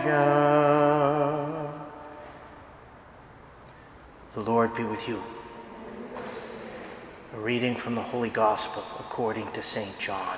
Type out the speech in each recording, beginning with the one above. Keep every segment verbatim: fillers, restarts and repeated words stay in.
Alleluia. The Lord be with you. A reading from the Holy Gospel according to Saint John.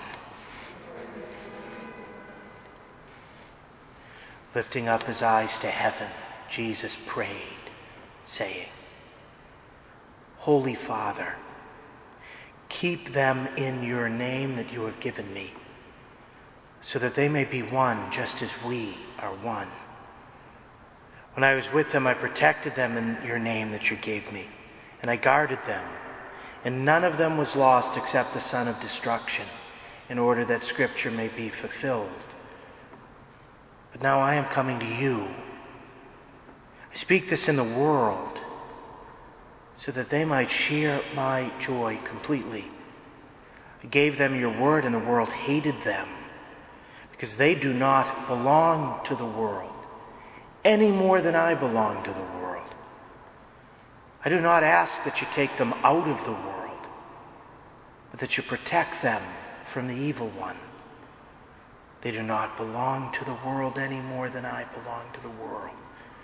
Lifting up his eyes to heaven, Jesus prayed, saying, Holy Father, keep them in your name that you have given me, so that they may be one just as we are one. When I was with them, I protected them in your name that you gave me, and I guarded them, and none of them was lost except the son of destruction, in order that Scripture may be fulfilled. But now I am coming to you. I speak this in the world, so that they might share my joy completely. I gave them your word, and the world hated them, because they do not belong to the world, any more than I belong to the world. I do not ask that you take them out of the world, but that you protect them from the evil one. They do not belong to the world any more than I belong to the world.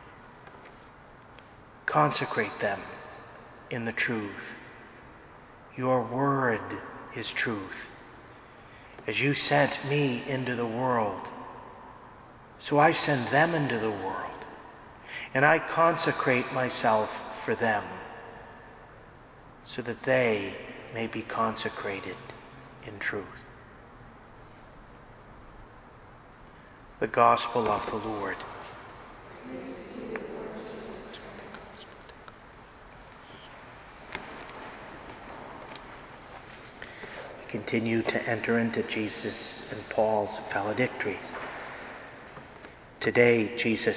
Consecrate them in the truth. Your word is truth. As you sent me into the world, so I send them into the world, and I consecrate myself for them, so that they may be consecrated in truth. The Gospel of the Lord. We continue to enter into Jesus and Paul's valedictories. Today, Jesus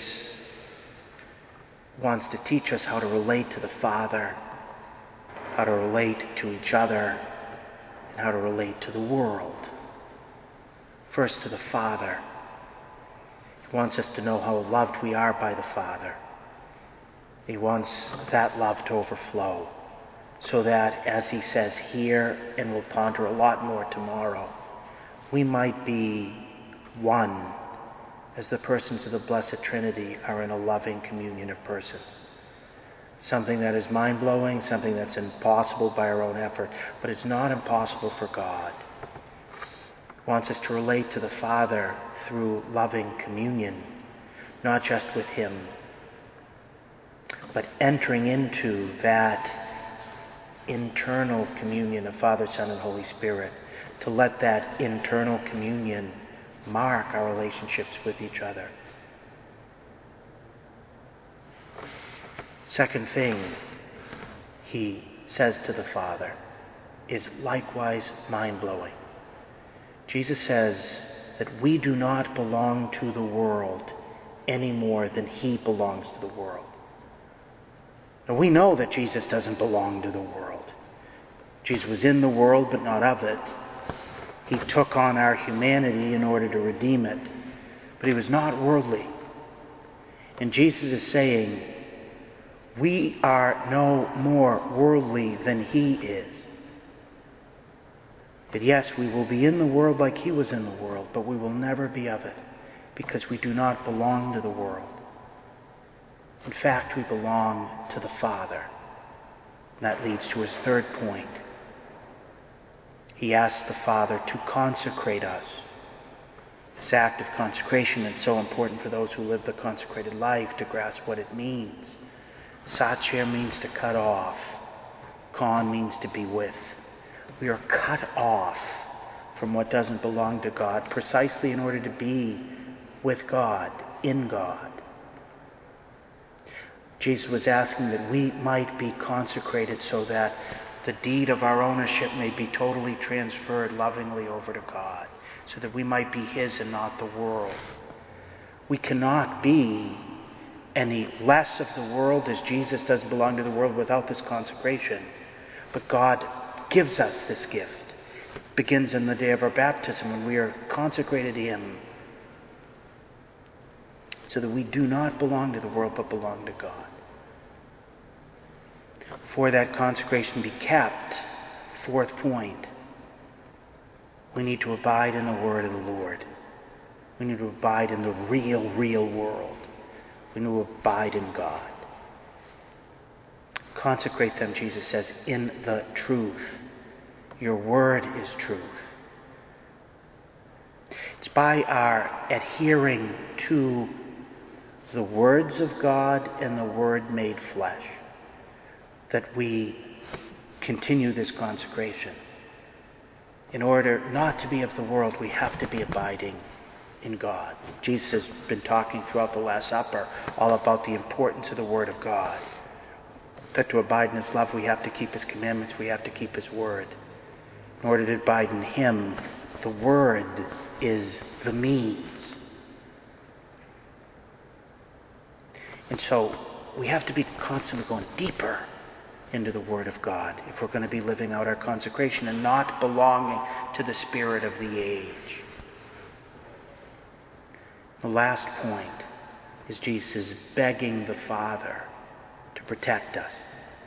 wants to teach us how to relate to the Father, how to relate to each other, and how to relate to the world. First, to the Father. He wants us to know how loved we are by the Father. He wants that love to overflow, so that, as he says here, and we'll ponder a lot more tomorrow, we might be one, as the persons of the Blessed Trinity are in a loving communion of persons. Something that is mind-blowing, something that's impossible by our own effort, but it's not impossible for God. He wants us to relate to the Father through loving communion, not just with him, but entering into that internal communion of Father, Son, and Holy Spirit, to let that internal communion mark our relationships with each other. Second thing he says to the Father is likewise mind-blowing. Jesus says that we do not belong to the world any more than he belongs to the world. Now, we know that Jesus doesn't belong to the world. Jesus was in the world, but not of it. He took on our humanity in order to redeem it, but he was not worldly. And Jesus is saying, we are no more worldly than he is. That yes, we will be in the world like he was in the world, but we will never be of it, because we do not belong to the world. In fact, we belong to the Father. And that leads to his third point. He asks the Father to consecrate us. This act of consecration is so important for those who live the consecrated life to grasp what it means. Sacer means to cut off. Con means to be with. We are cut off from what doesn't belong to God, precisely in order to be with God, in God. Jesus was asking that we might be consecrated so that the deed of our ownership may be totally transferred lovingly over to God, so that we might be his and not the world. We cannot be any less of the world, as Jesus doesn't belong to the world, without this consecration. But God gives us this gift. It begins in the day of our baptism when we are consecrated to him, so that we do not belong to the world but belong to God. For that consecration be kept, fourth point, we need to abide in the word of the Lord. We need to abide in the real, real world. We need to abide in God. Consecrate them, Jesus says, in the truth. Your word is truth. It's by our adhering to the words of God and the Word made flesh that we continue this consecration. In order not to be of the world, we have to be abiding in God. Jesus has been talking throughout the Last Supper all about the importance of the Word of God. That to abide in His love, we have to keep His commandments, we have to keep His Word. In order to abide in Him, the Word is the means. And so we have to be constantly going deeper into the Word of God if we're going to be living out our consecration and not belonging to the spirit of the age. The last point is Jesus is begging the Father to protect us.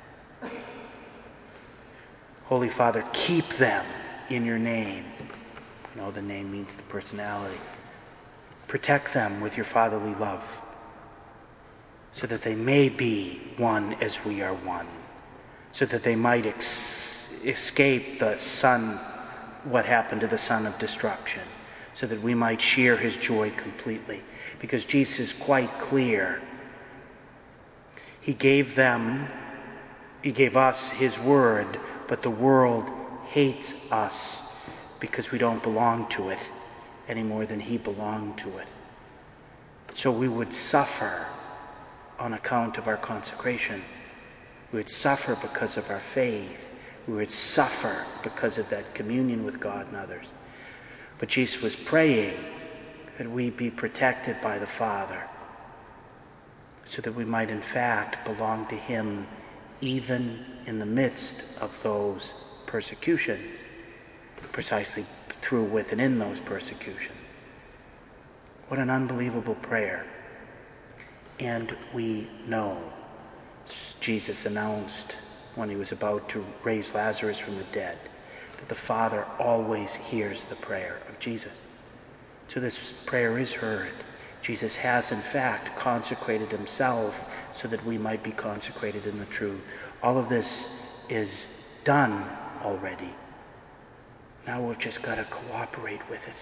Holy Father, keep them in your name. You know, the name means the personality. Protect them with your fatherly love, so that they may be one as we are one, so that they might ex- escape the son, what happened to the son of destruction, so that we might share his joy completely. Because Jesus is quite clear. He gave them, he gave us his word, but the world hates us because we don't belong to it any more than he belonged to it. So we would suffer on account of our consecration. We would suffer because of our faith. We would suffer because of that communion with God and others. But Jesus was praying that we be protected by the Father, so that we might in fact belong to him even in the midst of those persecutions, precisely through, with, and in those persecutions. What an unbelievable prayer. And we know, Jesus announced when he was about to raise Lazarus from the dead, that the Father always hears the prayer of Jesus. So this prayer is heard. Jesus has in fact consecrated himself so that we might be consecrated in the truth. All of this is done already. Now we've just got to cooperate with it.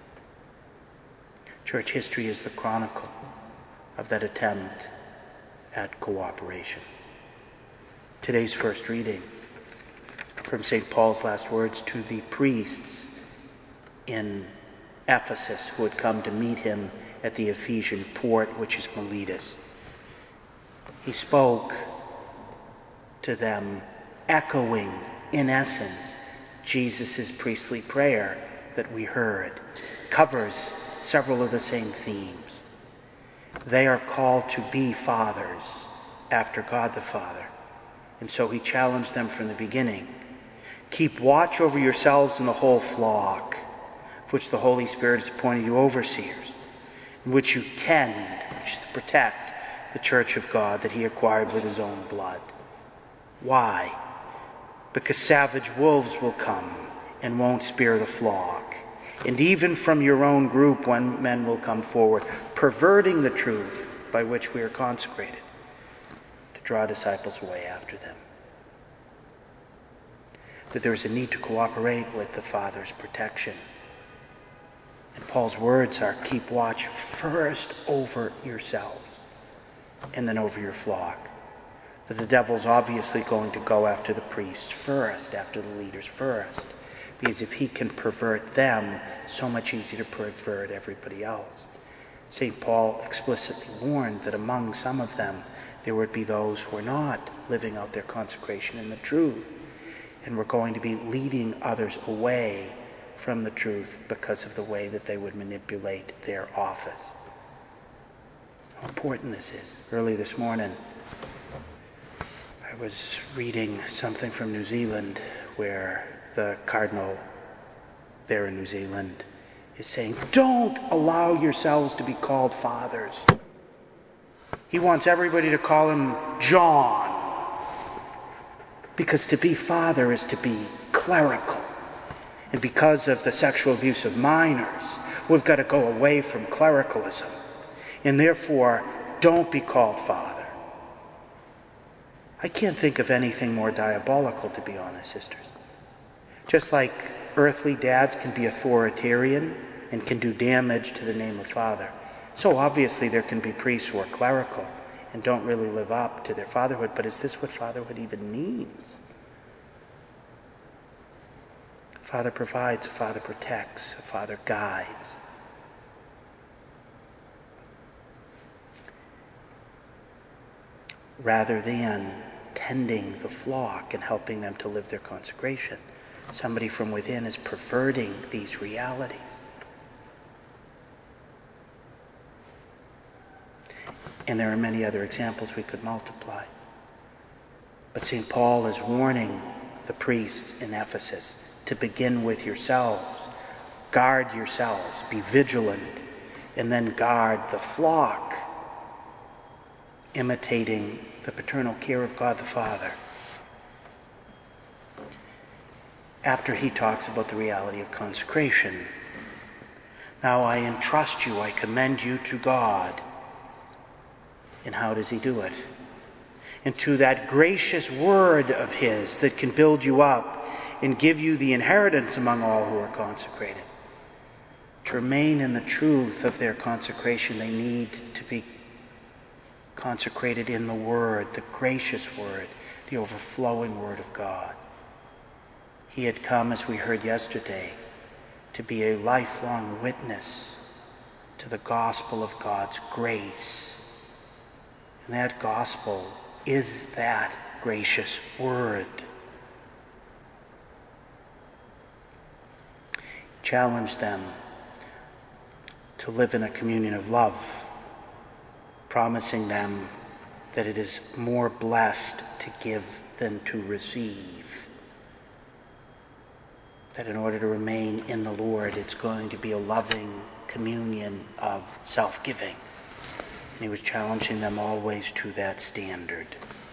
Church history is the chronicle of that attempt at cooperation. Today's first reading from Saint Paul's last words to the priests in Ephesus who had come to meet him at the Ephesian port, which is Miletus. He spoke to them, echoing, in essence, Jesus' priestly prayer that we heard. Covers several of the same themes. They are called to be fathers after God the Father. And so he challenged them from the beginning. Keep watch over yourselves and the whole flock, of which the Holy Spirit has appointed you overseers, in which you tend, which is to protect the church of God that he acquired with his own blood. Why? Because savage wolves will come and won't spare the flock. And even from your own group, when men will come forward, perverting the truth by which we are consecrated, to draw disciples away after them. That there is a need to cooperate with the Father's protection. And Paul's words are, keep watch first over yourselves and then over your flock. That the devil's obviously going to go after the priests first, after the leaders first. Because if he can pervert them, so much easier to pervert everybody else. Saint Paul explicitly warned that among some of them, there would be those who were not living out their consecration in the truth, and were going to be leading others away from the truth because of the way that they would manipulate their office. How important this is. Early this morning, I was reading something from New Zealand where the Cardinal there in New Zealand is saying, don't allow yourselves to be called fathers. He wants everybody to call him John. Because to be father is to be clerical. And because of the sexual abuse of minors, we've got to go away from clericalism. And therefore, don't be called Father. I can't think of anything more diabolical, to be honest, sisters. Just like earthly dads can be authoritarian and can do damage to the name of Father, so obviously there can be priests who are clerical and don't really live up to their fatherhood. But is this what fatherhood even means? A father provides, a father protects, a father guides. Rather than tending the flock and helping them to live their consecration, somebody from within is perverting these realities. And there are many other examples we could multiply. But Saint Paul is warning the priests in Ephesus to begin with yourselves. Guard yourselves, be vigilant, and then guard the flock, imitating the paternal care of God the Father. After he talks about the reality of consecration, now I entrust you, I commend you to God. And how does he do it? And to that gracious word of his that can build you up and give you the inheritance among all who are consecrated. To remain in the truth of their consecration, they need to be consecrated in the Word, the gracious Word, the overflowing Word of God. He had come, as we heard yesterday, to be a lifelong witness to the gospel of God's grace. And that gospel is that gracious Word. Challenge them to live in a communion of love, promising them that it is more blessed to give than to receive. That in order to remain in the Lord, it's going to be a loving communion of self-giving. And he was challenging them always to that standard.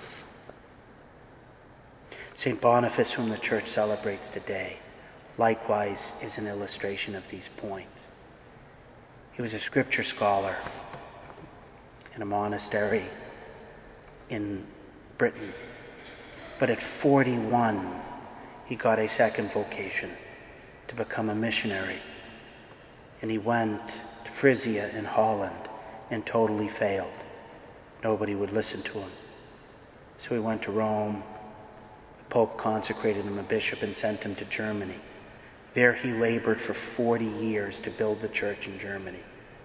Saint Boniface, whom the Church celebrates today, likewise is an illustration of these points. He was a scripture scholar in a monastery in Britain. But at forty-one, he got a second vocation to become a missionary. And he went to Frisia in Holland and totally failed. Nobody would listen to him. So he went to Rome. The Pope consecrated him a bishop and sent him to Germany. There he labored for forty years to build the church in Germany.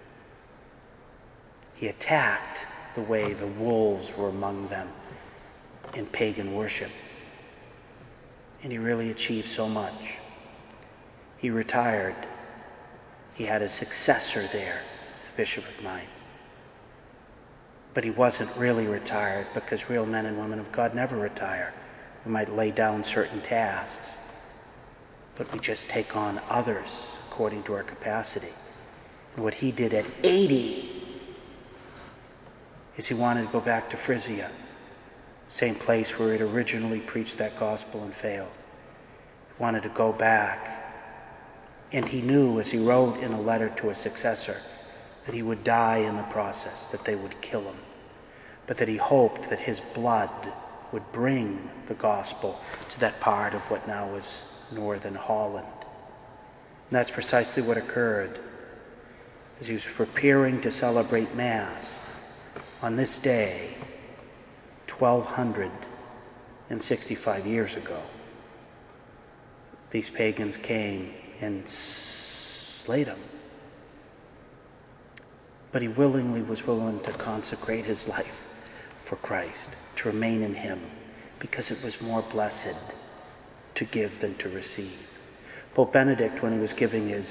He attacked the way the wolves were among them in pagan worship. And he really achieved so much. He retired. He had a successor there, as the Bishop of Mainz. But he wasn't really retired, because real men and women of God never retire. We might lay down certain tasks, but we just take on others according to our capacity. And what he did at eighty is he wanted to go back to Frisia, same place where he had originally preached that gospel and failed. He wanted to go back. And he knew, as he wrote in a letter to a successor, that he would die in the process, that they would kill him, but that he hoped that his blood would bring the gospel to that part of what now is northern Holland. And that's precisely what occurred. As he was preparing to celebrate Mass on this day, twelve sixty-five years ago, these pagans came and slayed him. But he willingly was willing to consecrate his life for Christ, to remain in him, because it was more blessed to give than to receive. Pope Benedict, when he was giving his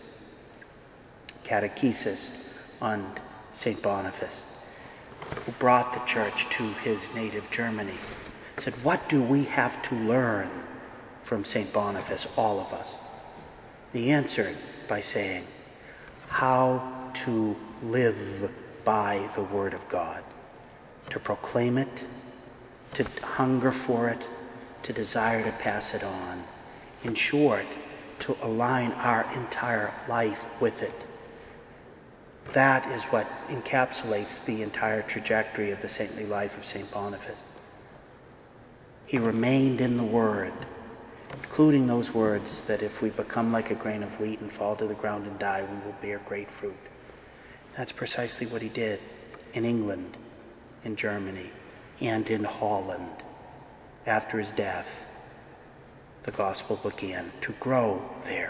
catechesis on Saint Boniface, who brought the church to his native Germany, said, "What do we have to learn from Saint Boniface, all of us?" He answered by saying, how to live by the Word of God, to proclaim it, to hunger for it, to desire to pass it on. In short, to align our entire life with it. That is what encapsulates the entire trajectory of the saintly life of Saint Boniface. He remained in the Word, including those words that if we become like a grain of wheat and fall to the ground and die, we will bear great fruit. That's precisely what he did in England, in Germany, and in Holland. After his death, the gospel began to grow there.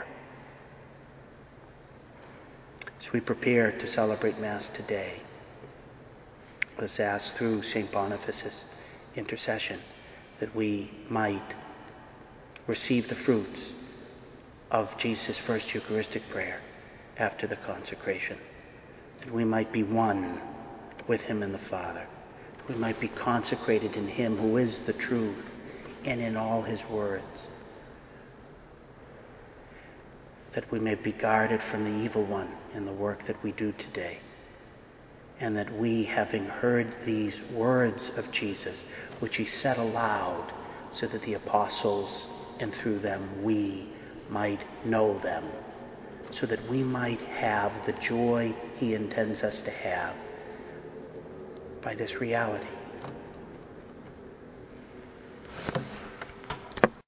As we prepare to celebrate Mass today, let's ask through Saint Boniface's intercession that we might receive the fruits of Jesus' first Eucharistic prayer after the consecration, that we might be one with him and the Father, that we might be consecrated in him who is the truth and in all his words, that we may be guarded from the evil one in the work that we do today, and that we, having heard these words of Jesus, which he said aloud, so that the apostles and through them we might know them, so that we might have the joy he intends us to have by this reality,